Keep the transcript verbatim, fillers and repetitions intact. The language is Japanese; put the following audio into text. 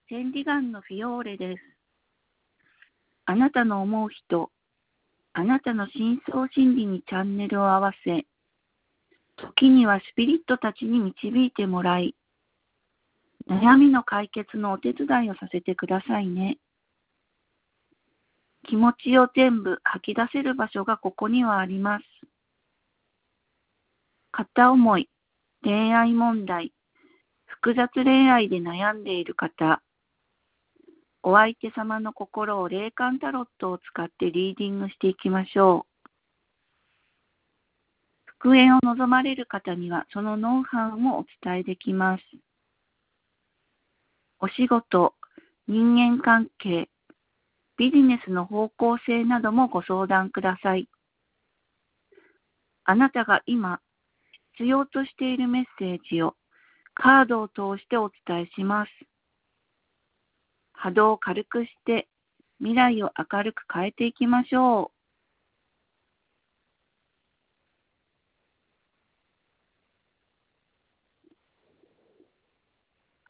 千里眼のフィオーレです。あなたの思う人、あなたの深層心理にチャンネルを合わせ、時にはスピリットたちに導いてもらい、悩みの解決のお手伝いをさせてくださいね。気持ちを全部吐き出せる場所がここにはあります。片思い、恋愛問題、複雑恋愛で悩んでいる方、お相手様の心を霊感タロットを使ってリーディングしていきましょう。復縁を望まれる方にはそのノウハウもお伝えできます。お仕事、人間関係、ビジネスの方向性などもご相談ください。あなたが今必要としているメッセージをカードを通してお伝えします。波動を軽くして未来を明るく変えていきましょう。